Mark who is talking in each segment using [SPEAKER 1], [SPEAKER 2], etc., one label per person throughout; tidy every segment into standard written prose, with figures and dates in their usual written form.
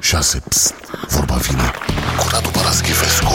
[SPEAKER 1] 6. Psst, vorba vine cu Radu Paraschivescu.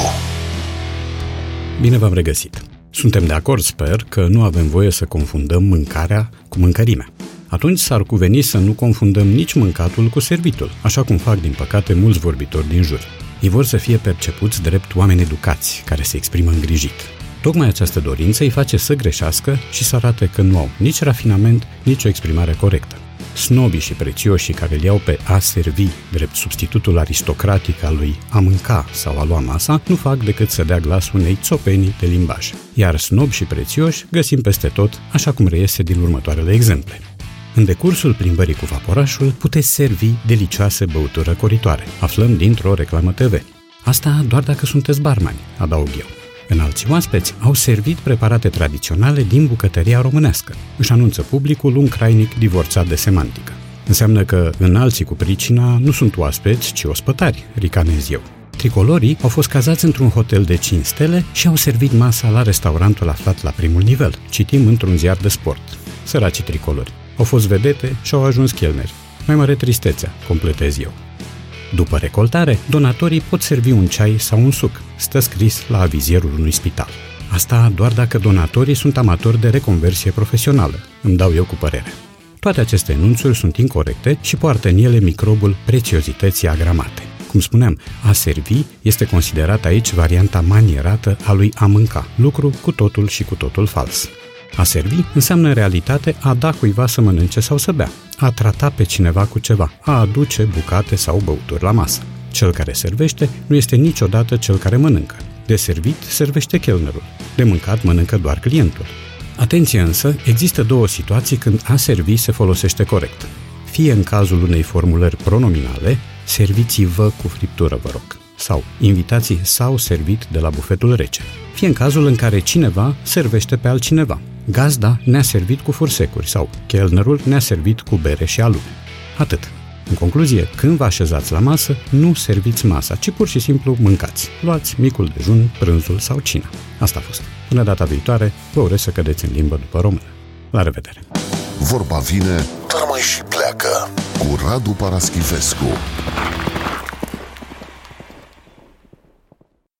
[SPEAKER 2] Bine v-am regăsit. Suntem de acord, sper, că nu avem voie să confundăm mâncarea cu mâncărimea. Atunci s-ar cuveni să nu confundăm nici mâncatul cu servitul, așa cum fac, din păcate, mulți vorbitori din jur. Ei vor să fie percepuți drept oameni educați, care se exprimă îngrijit. Tocmai această dorință îi face să greșească și să arate că nu au nici rafinament, nici o exprimare corectă. Snobii și prețioșii care îl iau pe a servi drept substitutul aristocratic al lui a mânca sau a lua masa nu fac decât să dea glas unei țopenii de limbaj. Iar snobi și prețioși găsim peste tot, așa cum reiese din următoarele exemple. În decursul plimbării cu vaporașul puteți servi delicioase băuturi răcoritoare. Aflăm dintr-o reclamă TV. Asta doar dacă sunteți barmani, adaug eu. Înalții oaspeți au servit preparate tradiționale din bucătăria românească. Își anunță publicul un crainic divorțat de semantică. Înseamnă că înalții cu pricina nu sunt oaspeți, ci ospătari, ricanez eu. Tricolorii au fost cazați într-un hotel de 5 stele și au servit masa la restaurantul aflat la primul nivel. Citim într-un ziar de sport. Săracii tricolori. Au fost vedete și au ajuns chelneri. Mai mare tristețea, completez eu. După recoltare, donatorii pot servi un ceai sau un suc. Stă scris la avizierul unui spital. Asta doar dacă donatorii sunt amatori de reconversie profesională. Îmi dau eu cu părere. Toate aceste enunțuri sunt incorecte și poartă în ele microbul prețiozității agramate. Cum spuneam, a servi este considerat aici varianta manierată a lui a mânca, lucru cu totul și cu totul fals. A servi înseamnă în realitate a da cuiva să mănânce sau să bea, a trata pe cineva cu ceva, a aduce bucate sau băuturi la masă. Cel care servește nu este niciodată cel care mănâncă. De servit servește chelnerul, de mâncat mănâncă doar clientul. Atenție însă, există două situații când a servi se folosește corect. Fie în cazul unei formulări pronominale, serviți-vă cu friptură, vă rog, sau invitații s-au servit de la bufetul rece. Fie în cazul în care cineva servește pe altcineva. Gazda ne-a servit cu fursecuri sau chelnerul ne-a servit cu bere și alume. Atât. În concluzie, când vă așezați la masă, nu serviți masa, ci pur și simplu mâncați. Luați micul dejun, prânzul sau cina. Asta a fost. Până data viitoare, vă urez să cădeți în limbă după română. La revedere!
[SPEAKER 1] Vorba vine, dar mai și pleacă cu Radu Paraschivescu.